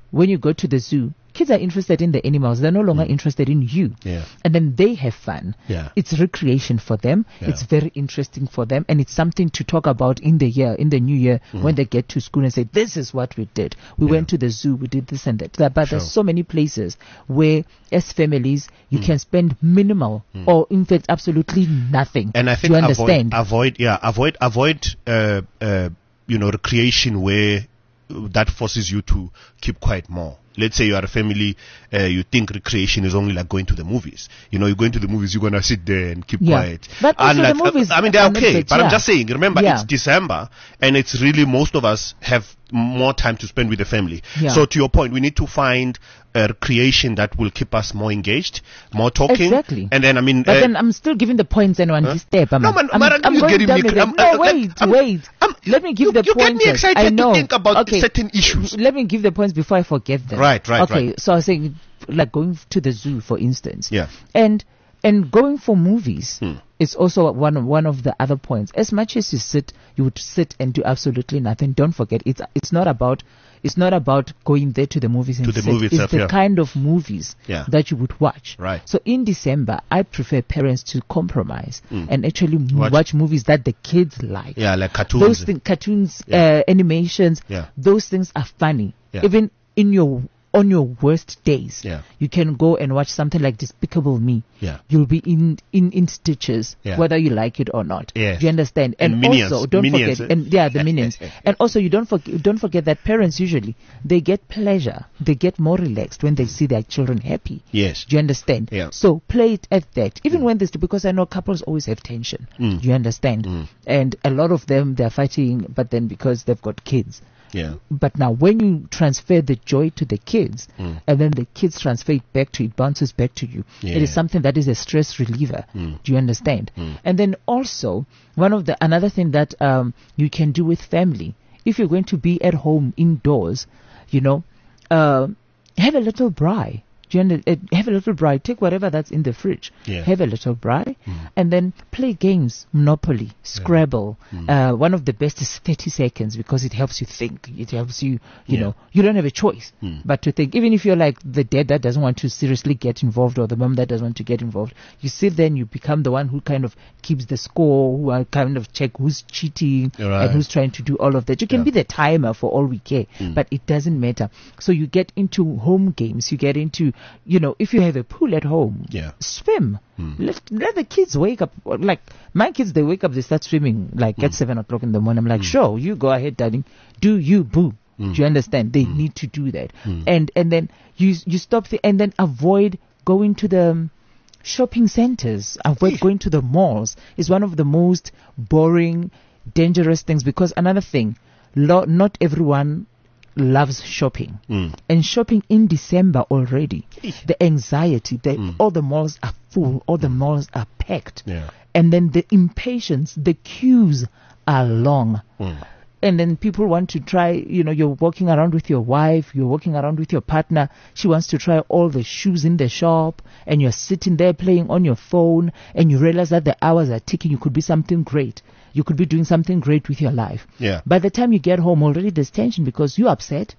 when you go to the zoo, kids are interested in the animals. They're no longer mm. interested in you. Yeah. And then they have fun. Yeah. It's recreation for them. Yeah. It's very interesting for them. And it's something to talk about in the year, in the new year, mm. when they get to school and say, this is what we did. We yeah. went to the zoo, we did this and that. But Sure. there's so many places where, as families, you mm. can spend minimal mm. or, in fact, absolutely nothing. And I think you avoid, understand? avoid, yeah, avoid, avoid, uh, uh, you know, recreation where that forces you to keep quiet more. Let's say you are a family, uh, you think recreation is only like going to the movies. You know, you're going to the movies, you're going to sit there and keep Yeah. quiet. But also Unlike, the movies uh, I mean, they're are okay, not- but I'm yeah. just saying, remember, Yeah. it's December, and it's really, most of us have more time to spend with the family. Yeah. So to your point, we need to find a recreation that will keep us more engaged, more talking. Exactly. And then, I mean, But uh, then I'm still giving the points and on Huh? this step. I'm, No, man, I'm, Mara, I'm you're going getting down me with cra- it. I'm- No, uh, wait, I'm- wait. I'm- Let me give you- the you get points. me excited I to know. think about okay. certain issues. Let me give the points before I forget them. Right, right, Okay, right. so I was saying, like going to the zoo, for instance. Yeah. And and going for movies Hmm. is also one of, one of the other points. As much as you sit, you would sit and do absolutely nothing. Don't forget, it's it's not about it's not about going there to the movies and To the sit. movie It's itself, the yeah. kind of movies Yeah. that you would watch. Right. So in December, I prefer parents to compromise Mm. and actually m- Watch- watch. movies that the kids like. Yeah, like cartoons. Those things, cartoons, Yeah. uh, animations, Yeah. those things are funny. Yeah. Even in your on your worst days, Yeah. you can go and watch something like Despicable Me. Yeah. You'll be in in, in stitches, Yeah. whether you like it or not. Yes. Do you understand? And And, Minions. also, don't Minions, forget, eh? and yeah, the minions. And also, you don't forget, don't forget that parents usually they get pleasure, they get more relaxed when they see their children happy. Yes. Do you understand? Yeah. So play it at that. Even when there's, because I know couples always have tension. Mm. Do you understand? Mm. And a lot of them, they're fighting, but then because they've got kids. Yeah. But now when you transfer the joy to the kids, Mm. and then the kids transfer it back to, it bounces back to you. Yeah. It is something that is a stress reliever. Mm. Do you understand? Mm. And then also, one of the, another thing that um, you can do with family, if you're going to be at home indoors, you know, uh, have a little braai. Do you under, uh, have a little braai. Take whatever that's in the fridge. Yeah. Have a little braai, Mm. and then play games. Monopoly, Scrabble. Mm. Uh, one of the best is thirty seconds because it helps you think. It helps you, you Yeah. know, you don't have a choice Mm. but to think. Even if you're like the dad that doesn't want to seriously get involved or the mom that doesn't want to get involved, you sit there and you become the one who kind of keeps the score, who are kind of check who's cheating Right. and who's trying to do all of that. You can Yeah. be the timer for all we care, Mm. but it doesn't matter. So you get into home games. You get into, you know, if you have a pool at home, Yeah. swim. Mm. Let, let the kids wake up. Like my kids, they wake up, they start swimming like at seven o'clock in the morning. I'm like, sure, you go ahead, darling. Do you, boo. Mm. Do you understand? They need to do that. Mm. And and then you you stop the, and then avoid going to the um, shopping centers. Avoid going to the malls. Is one of the most boring, dangerous things, because another thing, lo- not everyone loves shopping. Mm. And shopping in December already, the anxiety, the, Mm. all the malls are full, all the malls are packed. Yeah. And then the impatience, the queues are long. Mm. And then people want to try, you know, you're walking around with your wife, you're walking around with your partner. She wants to try all the shoes in the shop, and you're sitting there playing on your phone, and you realize that the hours are ticking. You could be something great. You could be doing something great with your life. Yeah. By the time you get home, already there's tension because you're upset.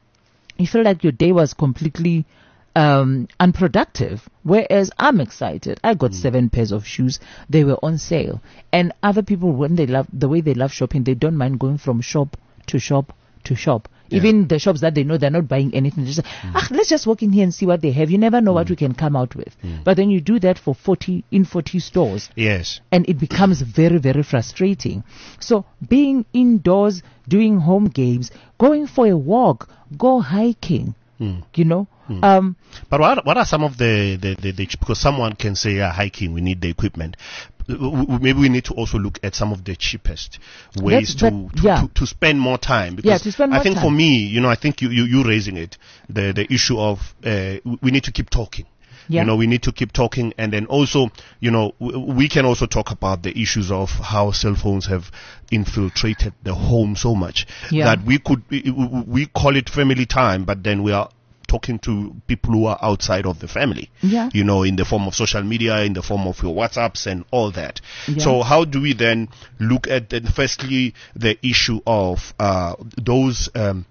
You feel like your day was completely um, unproductive. Whereas I'm excited. I got mm. seven pairs of shoes. They were on sale. And other people, when they love, the way they love shopping, they don't mind going from shop to shop to shop. Yeah. Even the shops that they know they're not buying anything. Just mm. ah, let's just walk in here and see what they have. You never know mm. what we can come out with. Mm. But then you do that for forty in forty stores. Yes. And it becomes very, very frustrating. So being indoors, doing home games, going for a walk, go hiking, Mm. you know. Mm. Um, but what what are some of the, the, the, the because someone can say, yeah, hiking, we need the equipment. Maybe we need to also look at some of the cheapest ways to, that, to, yeah. to, to spend more time. Because yeah, to spend more I think time. for me, you know, I think you, you, you raising it, the, the issue of uh, we need to keep talking. Yeah. You know, we need to keep talking, and then also, you know, w- we can also talk about the issues of how cell phones have infiltrated the home so much Yeah. that we could, we, we call it family time, but then we are talking to people who are outside of the family, Yeah. you know, in the form of social media, in the form of your WhatsApps and all that. Yeah. So how do we then look at, then firstly, the issue of uh, those um,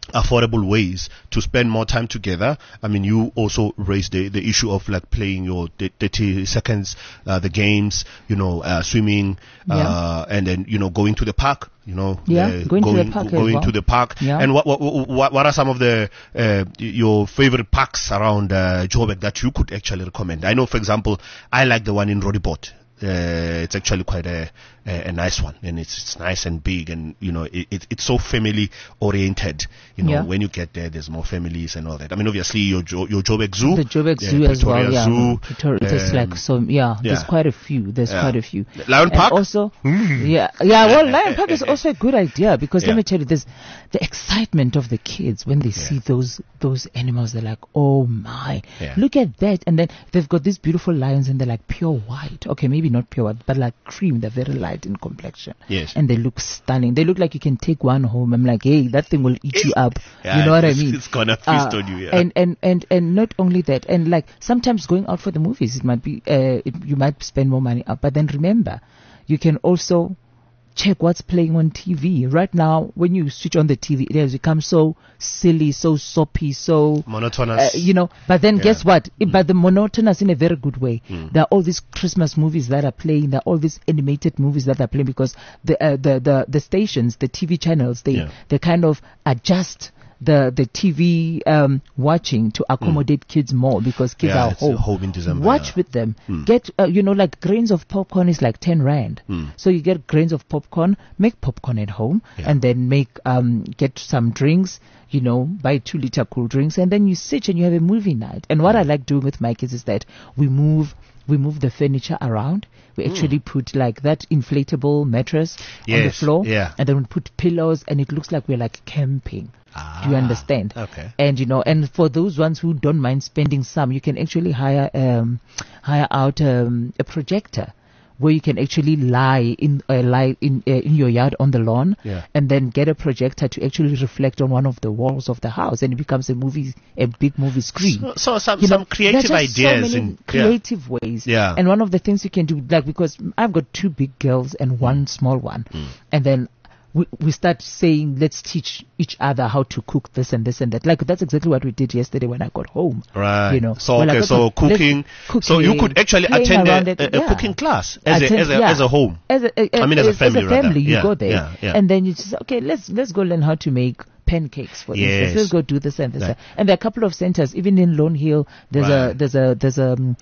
affordable ways to spend more time together. I mean, you also raised the, the issue of like playing your thirty seconds, uh, the games, you know, uh, swimming, uh, Yeah. and then, you know, going to the park, you know, Yeah, uh, going to the park as going well. to the park. Yeah. And what, what, what, what are some of the, uh, your favorite parks around, uh, Joburg that you could actually recommend? I know, for example, I like the one in Rodiport. Uh, it's actually quite a, a, a nice one, and it's, it's nice and big, and you know it, it, it's so family oriented. You know, Yeah. when you get there, there's more families and all that. I mean, obviously your jo- your Joburg Zoo, The Joburg yeah, Zoo as well, Pretoria yeah. Zoo, Pretoria, there's um, like so, yeah, there's yeah. quite a few. There's Yeah. quite a few. Lion And Park? also, yeah, yeah. Well, Lion Park is also a good idea because Yeah. let me tell you, there's the excitement of the kids when they see those those animals. They're like, oh my, Yeah. look at that! And then they've got these beautiful lions, and they're like pure white. Okay, maybe not pure white, but like cream. They're very light in complexion. Yes. And they look stunning. They look like you can take one home. I'm like, hey, that thing will eat you up. Yeah, you know what I it's- mean? it's gonna feast Uh, on you, yeah. And and and and not only that, and like sometimes going out for the movies, it might be uh, it, you might spend more money up, but then remember, you can also check what's playing on T V right now. When you switch on the T V, it has become so silly, so soppy, so uh, monotonous. you know. But then Yeah. guess what? It- But the monotonous in a very good way. There are all these Christmas movies that are playing. There are all these animated movies that are playing because the uh, the the the stations, the T V channels, they Yeah. they kind of adjust the the T V um, watching to accommodate kids more because kids Yeah, are it's home. home in December, Watch yeah. with them. Get uh, you know like grains of popcorn is like ten rand. So you get grains of popcorn, make popcorn at home, Yeah. and then make um get some drinks. You know, buy two liter cool drinks, and then you sit and you have a movie night. And what I like doing with my kids is that we move we move the furniture around. We actually put like that inflatable mattress on the Yes, floor, yeah. and then we put pillows, and it looks like we're like camping. Do you Ah, understand? okay. And you know, and for those ones who don't mind spending some, you can actually hire um hire out um, a projector where you can actually lie in uh, lie in uh, in your yard on the lawn, Yeah. and then get a projector to actually reflect on one of the walls of the house, and it becomes a movie, a big movie screen. So, so some You some know, creative there's just ideas so many in creative ways. Yeah. And one of the things you can do, like because I've got two big girls and one small one, and then we we start saying, let's teach each other how to cook this and this and that. Like that's exactly what we did yesterday when I got home. Right. You know. So We're okay. like, so okay, let's cooking, cook So you it, could actually playing attend around a, it, a, a yeah. cooking class as a Attend- as a yeah. as a home. As a, a, I mean, as a family, rather. family, you Yeah, go there, yeah, yeah. and then you just okay. Let's let's go learn how to make pancakes, for Yes. instance. Let's go do this and this. Right. And there are a couple of centers, even in Lone Hill. There's a Right. there's a there's a um,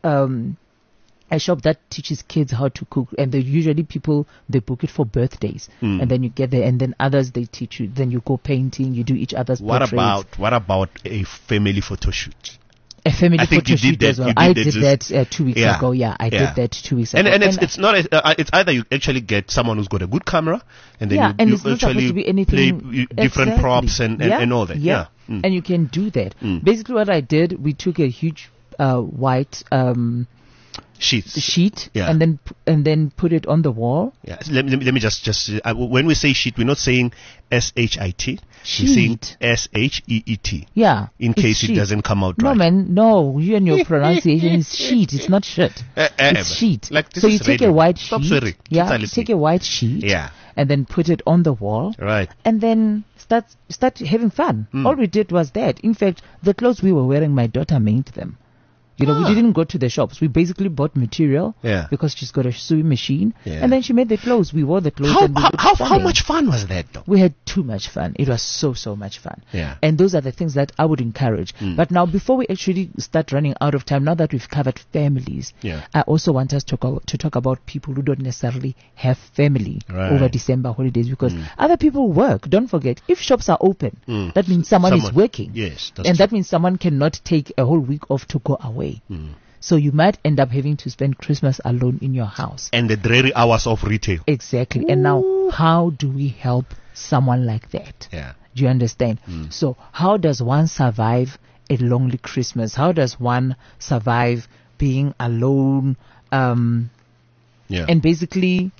um a shop that teaches kids how to cook, and they usually people they book it for birthdays, Hmm. and then you get there, and then others they teach you. Then you go painting, you do each other's What portraits. about what about a family photo shoot? A family I think photo you did shoot that- as well. you did I that did just- that uh, two weeks Yeah. ago. Yeah, I Yeah. did that two weeks And ago. and it's it's not a, uh, it's either you actually get someone who's got a good camera, and then yeah, you, and you it's not supposed actually to be anything play you- different exactly. props and, and, yeah, and all that. Yeah, Yeah. Mm. and you can do that. Mm. Basically, what I did, we took a huge uh, white um, Sheets. sheet Yeah. and then p- and then put it on the wall. Yeah. Let, me- let me let me just just uh, when we say sheet, we're not saying S H I T. We're saying Sheet. S H E E T. Yeah, In it's case it sheet. doesn't come out No right. man, no, you and your pronunciation is sheet. It's not shit. Uh, uh, It's uh, sheet. like this so you is take radio. a white Stop sheet. swearing. Kids Yeah, are you listening. take a white sheet. Yeah. And then put it on the wall. Right. And then start start having fun. Hmm. All we did was that. In fact, the clothes we were wearing, my daughter made them. You know, Ah. we didn't go to the shops. We basically bought material Yeah. because she's got a sewing machine, Yeah. and then she made the clothes. We wore the clothes. How and we how looked how, how stunning. much fun was that though? We had too much fun. It was so, so much fun. Yeah. And those are the things that I would encourage. Mm. But now, before we actually start running out of time, now that we've covered families, Yeah. I also want us to, go, to talk about people who don't necessarily have family Right. over December holidays because Mm. other people work. Don't forget, if shops are open, Mm. that means someone, is Someone- working. Yes, that's and true. that means someone cannot take a whole week off to go away. Mm. So you might end up having to spend Christmas alone in your house. And the dreary hours of retail. Exactly. And now, how do we help someone like that? Yeah. Do you understand? Mm. So, how does one survive a lonely Christmas? How does one survive being alone? Um, Yeah. and basically,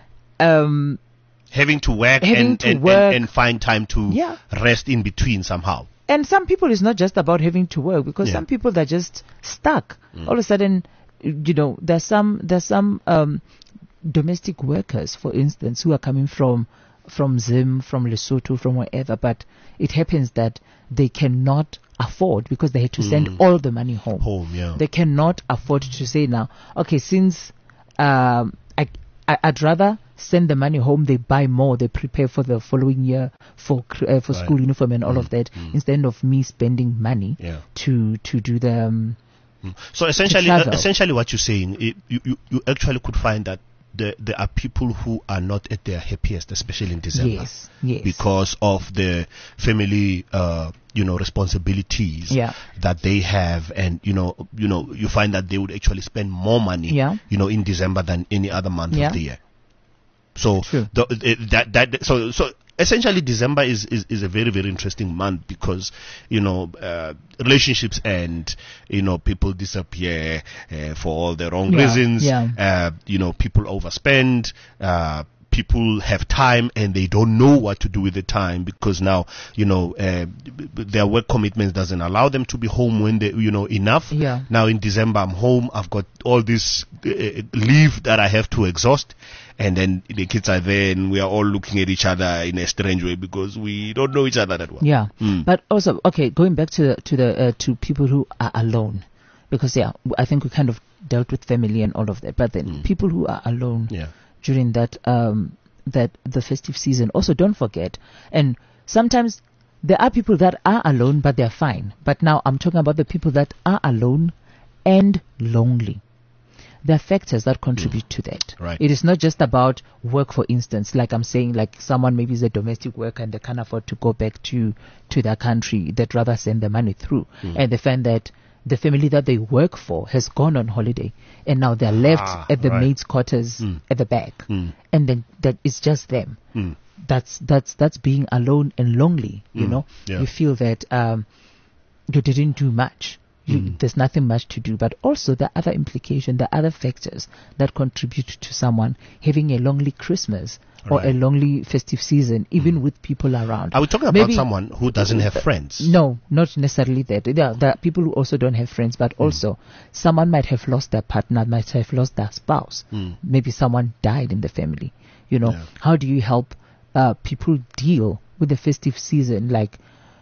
um, having to work, Having and, to and, work. And, and find time to Yeah. rest in between somehow. and some people, it's not just about having to work because Yeah. some people are just stuck. All of a sudden, you know, there's some there's some um, domestic workers, for instance, who are coming from from Zim, from Lesotho, from wherever, but it happens that they cannot afford because they had to send all the money home. Home, yeah. They cannot afford to say now, okay, since um, I, I, I'd rather send the money home, they buy more, they prepare for the following year for cr- uh, for Right. school uniform and all of that, mm. instead of me spending money Yeah. to to do the um, So essentially, travel. uh, essentially, what you're saying, it, you, you you actually could find that there there are people who are not at their happiest, especially in December, yes, yes, because of the family, uh, you know, responsibilities Yeah. that they have, and you know, you know, you find that they would actually spend more money, Yeah. you know, in December than any other month Yeah. of the year. So True. the, it, that that so so essentially December is, is, is a very very interesting month because you know uh, relationships and you know people disappear uh, for all the wrong Yeah, reasons. yeah. Uh, you know people overspend. Uh, people have time and they don't know what to do with the time because now you know uh, their work commitments doesn't allow them to be home when they you know enough. Yeah. Now in December I'm home. I've got all this uh, leave that I have to exhaust. And then the kids are there and we are all looking at each other in a strange way because we don't know each other that well. Yeah, Mm. but also okay, going back to the to the uh, to people who are alone, because yeah, w- I think we kind of dealt with family and all of that, but then people who are alone Yeah. during that um that the festive season, also don't forget, and sometimes there are people that are alone but they're fine. But now I'm talking about the people that are alone and lonely. There are factors that contribute to that. Right. It is not just about work, for instance, like I'm saying, like someone maybe is a domestic worker and they can't afford to go back to, to their country. They'd rather send the money through. And they find that the family that they work for has gone on holiday and now they're left Ah, at the right. maid's quarters Mm. at the back. Mm. And then that it's just them. Mm. That's, that's, that's being alone and lonely, you Mm. know? Yeah. You feel that, um, you didn't do much. You, There's nothing much to do, but also the other implication, the other factors that contribute to someone having a lonely Christmas or Right. a lonely festive season, even with people around. Are we talking about Maybe- someone who doesn't have friends? No, not necessarily that. There are, there are people who also don't have friends, but also someone might have lost their partner, might have lost their spouse. Mm. Maybe someone died in the family. You know, Yeah. how do you help uh, people deal with the festive season? Like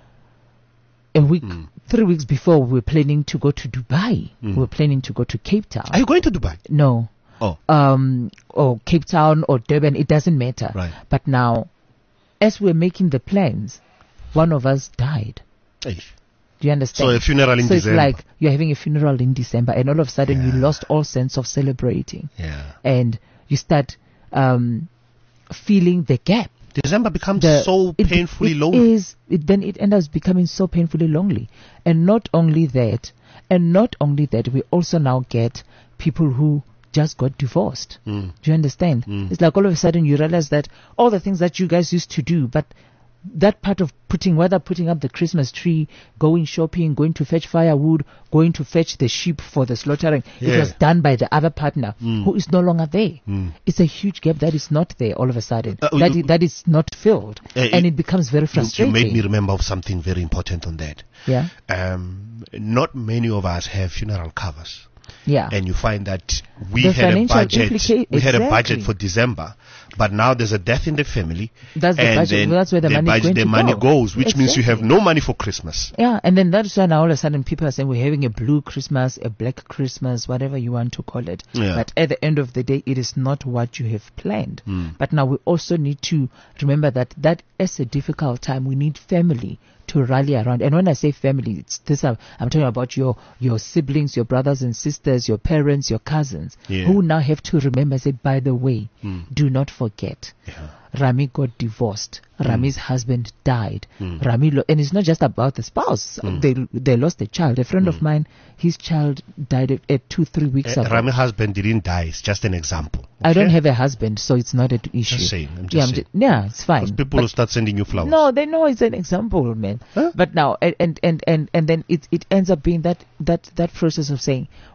a week, three weeks before, we were planning to go to Dubai. We were planning to go to Cape Town. Are you going to Dubai? No. Oh. Um, or Cape Town or Durban, it doesn't matter. Right. But now, as we're making the plans, one of us died. Hey. Do you understand? So a funeral in so December. it's like you're having a funeral in December, and all of a sudden you Yeah. lost all sense of celebrating, Yeah. and you start um, feeling the gap. December becomes The- so it- painfully it lonely. is- it, then it ends up becoming so painfully lonely. And not only that, and not only that, we also now get people who just got divorced. Mm. Do you understand? Mm. It's like all of a sudden you realize that all the things that you guys used to do, but that part of putting, whether putting up the Christmas tree, going shopping, going to fetch firewood, going to fetch the sheep for the slaughtering, Yeah. it was done by the other partner Mm. who is no longer there. Mm. It's a huge gap that is not there all of a sudden. Uh, that, you- is, that is not filled. Uh, and you- it becomes very You, you frustrating. made me remember of something very important on that. Yeah. Um, not many of us have funeral covers. Yeah. And you find that we The had a financial budget. implica- we had a budget exactly. for December, but now there's a death in the family. That's the and budget. then That's where the money is budget, going the to money go. goes, which means you have Exactly. no money for Christmas. Yeah, and then that's why now all of a sudden people are saying we're having a blue Christmas, a black Christmas, whatever you want to call it. Yeah. But at the end of the day, it is not what you have planned. Mm. But now we also need to remember that that is a difficult time. We need family to rally around. And when I say family, it's this. I'm, I'm talking about your your siblings, your brothers and sisters, your parents, your cousins, Yeah. who now have to remember. Say, by the way, Mm. do not forget. Yeah. Rami got divorced. Rami's husband died. Mm. Rami, lo- and it's not just about the spouse. They they lost a child. A friend of mine, his child died at, at two three weeks Uh, ago. Rami's husband didn't die. It's just an example. I don't okay? have a husband, so it's not an issue. saying, I'm just yeah, I'm saying. ju- yeah, it's fine. Because people But- will start sending you flowers. no, they know it's an example, man. Huh? But now, and, and, and, and, and then it, it ends up being that, that, that process of saying,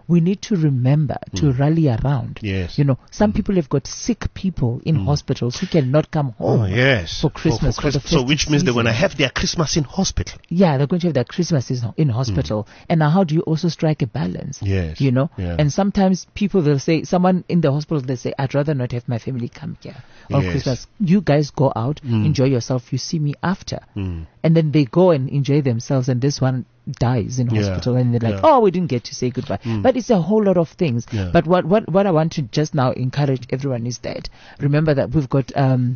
we need to remember to rally around. Yes. You know, some people have got sick people in hospitals who cannot come home Oh, yes. for Christmas. For, Christ- the so festive which means they're going to season. have their Christmas in hospital. Yeah, they're going to have their Christmas is- in hospital. And now how do you also strike a balance? Yes. You know? Yeah. And sometimes people will say, someone in the hospital, they say, I'd rather not have my family come here on Yes. Christmas. You guys go out, enjoy yourself, you see me after. Mm. And then they go and enjoy themselves, and this one dies in Yeah. hospital, and they're like, Yeah. oh, we didn't get to say goodbye. But it's a whole lot of things. Yeah. But what, what, what I want to just now encourage everyone is that remember that we've got um,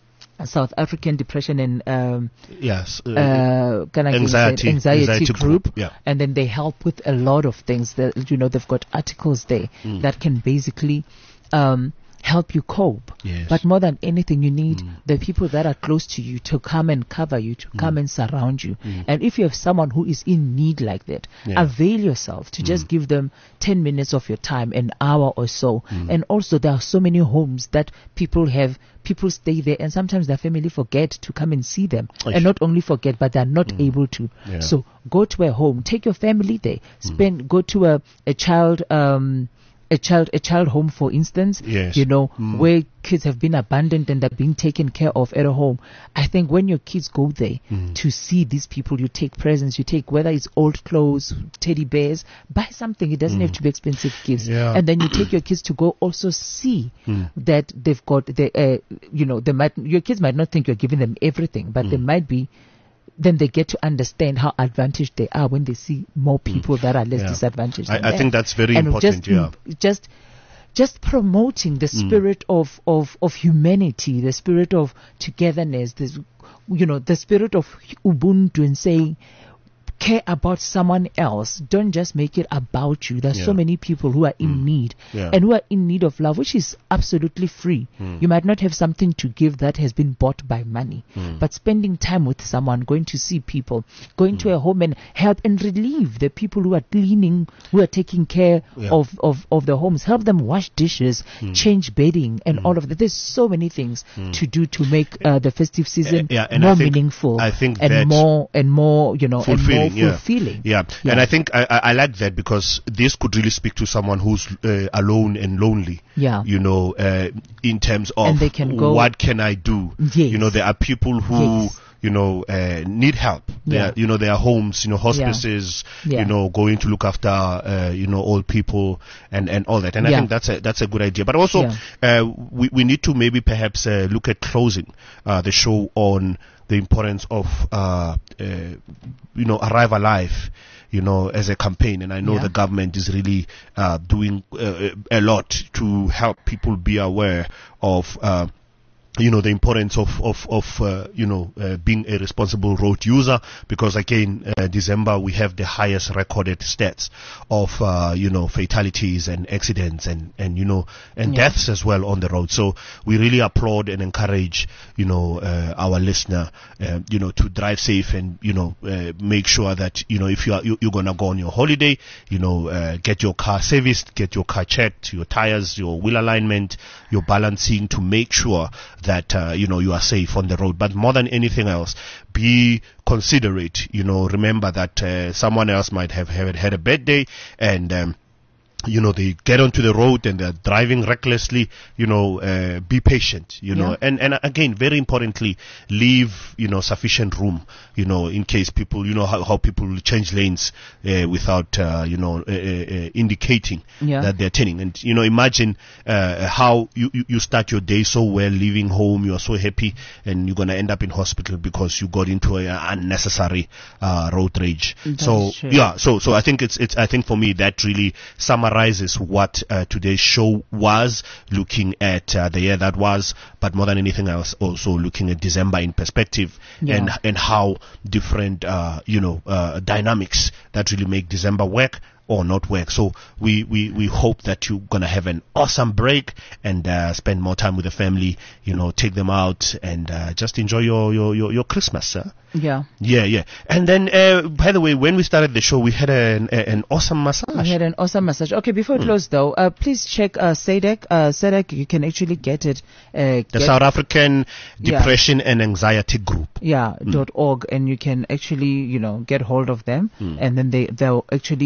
a South African Depression and um, Yes. Uh, uh, can I anxiety- say anxiety, anxiety group, group, yeah. and then they help with a lot of things. That you know, they've got articles there Mm. that can basically um, help you cope. Yes. But more than anything, you need the people that are close to you to come and cover you, to come and surround you. And if you have someone who is in need like that, Yeah. avail yourself to just give them ten minutes of your time, an hour or so. And also, there are so many homes that people have. People stay there, and sometimes their family forget to come and see them, Oish. and not only forget, but they're not able to. Yeah. So go to a home, take your family there, spend, go to a a child um a child a child home, for instance. Yes. You know, where kids have been abandoned and are being taken care of at a home. I think when your kids go there to see these people, you take presents, you take, whether it's old clothes, teddy bears, buy something. It doesn't have to be expensive gifts. Yeah. And then you take your kids to go also see that they've got the uh, you know, they might, your kids might not think you're giving them everything, but they might be. Then they get to understand how advantaged they are when they see more people that are less Yeah. disadvantaged. I- than I them. think that's very And important, Just, yeah. just, just promoting the spirit of, of, of humanity, the spirit of togetherness, this, you know, the spirit of Ubuntu, and saying, care about someone else. Don't just make it about you. There's so Yeah. many people who are in need Yeah. and who are in need of love, which is absolutely free. You might not have something to give that has been bought by money, but spending time with someone, going to see people, going to a home and help and relieve the people who are cleaning, who are taking care Yeah. of, of, of the homes, help them wash dishes, change bedding, and all of that. There's so many things to do to make uh, the festive season Uh, yeah, and more I think- meaningful I think and that- more and more, you know, and fulfilling, more yeah. fulfilling. Yeah. Yeah. And I think I, I, I like that because this could really speak to someone who's uh, alone and lonely. Yeah. You know, uh, in terms of And they can go- what can I do? Yes. You know, there are people who. Yes. You know, uh, need help. There, Yeah. are, you know, there are homes, you know, hospices, Yeah. you know, going to look after, uh, you know, old people and, and all that. And I Yeah. think that's a, that's a good idea. But also, Yeah. uh, we, we need to maybe perhaps, uh, look at closing, uh, the show on the importance of, uh, uh, you know, Arrive Alive, you know, as a campaign. And I know Yeah. the government is really, uh, doing, uh, a lot to help people be aware of, uh, you know, the importance of, of, of, uh, you know, uh, being a responsible road user, because again, uh, December, we have the highest recorded stats of, uh, you know, fatalities and accidents and, and, you know, and Yeah. deaths as well on the road. So we really applaud and encourage, you know, uh, our listener, uh, you know, to drive safe and, you know, uh, make sure that, you know, if you are, you, you're gonna go on your holiday, you know, uh, get your car serviced, get your car checked, your tires, your wheel alignment, your balancing, to make sure that, uh, you know, you are safe on the road. But more than anything else, be considerate. You know, remember that uh, someone else might have, have had a bad day, and um, you know, they get onto the road and they're driving recklessly. You know, uh, be patient. You know, Yeah. and and again, very importantly, leave, you know, sufficient room. You know, in case people, you know, how, how people change lanes uh, without, uh, you know, uh, uh, indicating Yeah. that they're turning. And you know, imagine uh, how you, you you start your day so well, leaving home, you are so happy, and you're gonna end up in hospital because you got into an unnecessary uh, road rage. That's so true. yeah, so so I think it's it's I think for me that really summarizes what uh, today's show was, looking at uh, the year that was, but more than anything else, also looking at December in perspective, Yeah. and and how different uh, you know uh, dynamics that really make December work or not work. So we, we, we hope that you're going to have an awesome break and uh, spend more time with the family, you know, take them out and uh, just enjoy your, your, your, your Christmas. Huh? Yeah. Yeah, yeah. And then, uh, by the way, when we started the show, we had an, an awesome massage. We had an awesome massage. Okay, before we close though, uh, please check uh, S A D C. Uh, S A D C, you can actually get it. Uh, the get, South African Yeah. Depression and Anxiety Group. yeah, dot org, and you can actually, you know, get hold of them, and then they they'll actually uh,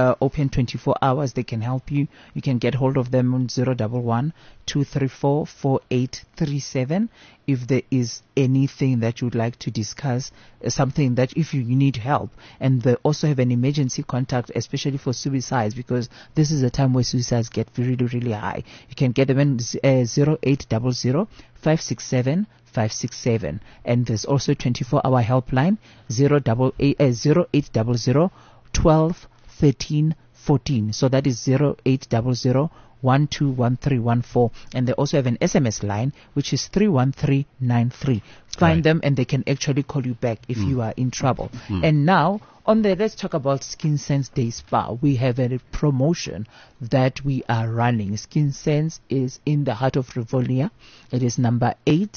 uh, open twenty-four hours. They can help you. You can get hold of them on zero one one, two three four, four eight three seven. If there is anything that you would like to discuss, uh, something that if you need help. And they also have an emergency contact, especially for suicides, because this is a time where suicides get really, really high. You can get them in uh, zero eight zero zero, five six seven, five six seven. And there's also a twenty-four hour helpline, zero eight zero zero, twelve, thirteen, fourteen. So that is zero eight zero zero, one two one three one four. And they also have an S M S line, which is three one three nine three. Find Right. them and they can actually call you back if Mm. you are in trouble. Mm. And now, on the Let's Talk About Skin Sense Day Spa, we have a promotion that we are running. Skin Sense is in the heart of Rivonia. It is number eight,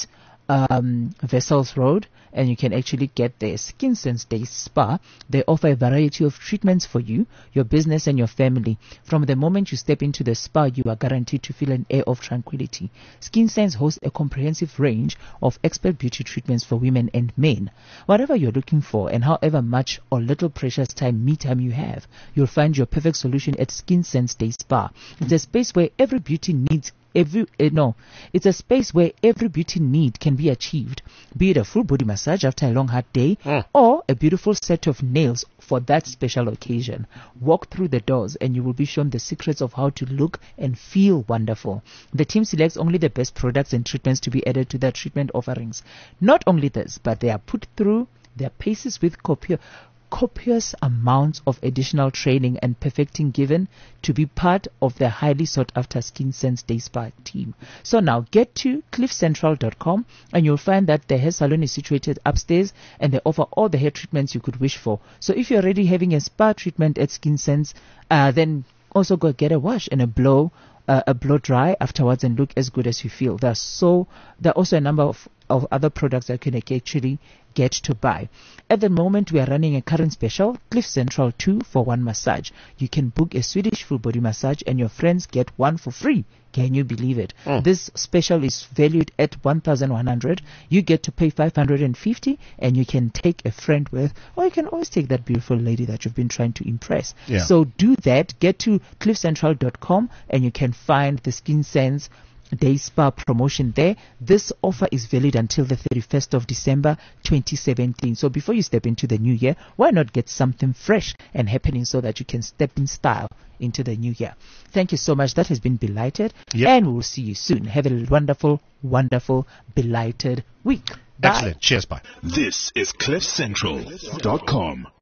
um, Vessels Road, and you can actually get there. Skin Sense Day Spa, they offer a variety of treatments for you, your business, and your family. From the moment you step into the spa, you are guaranteed to feel an air of tranquility. Skin Sense hosts a comprehensive range of expert beauty treatments for women and men. Whatever you're looking for, and however much or little precious time, me time you have, you'll find your perfect solution at Skin Sense Day Spa. It's a space where every beauty needs Every uh, no, it's a space where every beauty need can be achieved, be it a full body massage after a long hard day, Mm. or a beautiful set of nails for that special occasion. Walk through the doors and you will be shown the secrets of how to look and feel wonderful. The team selects only the best products and treatments to be added to their treatment offerings. Not only this, but they are put through their paces with copious copious amounts of additional training and perfecting given to be part of the highly sought after Skin Sense Day Spa team. So now get to cliff central dot com and you'll find that the hair salon is situated upstairs and they offer all the hair treatments you could wish for. So if you're already having a spa treatment at Skin Sense, uh, then also go get a wash and a blow uh, a blow dry afterwards and look as good as you feel. There's so there are also a number of, of other products that you can actually get to buy. At the moment, we are running a current special, Cliff Central two for one massage. You can book a Swedish full body massage and your friends get one for free. Can you believe it? Mm. This special is valued at one thousand one hundred. You get to pay five hundred fifty and you can take a friend with, or you can always take that beautiful lady that you've been trying to impress. Yeah. So do that. Get to cliff central dot com and you can find the Skin Sense Day Spa promotion there. This offer is valid until the thirty-first of December twenty seventeen. So before you step into the new year, why not get something fresh and happening so that you can step in style into the new year? Thank you so much. That has been Belighted. Yep. And we'll see you soon. Have a wonderful, wonderful, belighted week. Bye. Excellent. Cheers. Bye. This is cliff central dot com.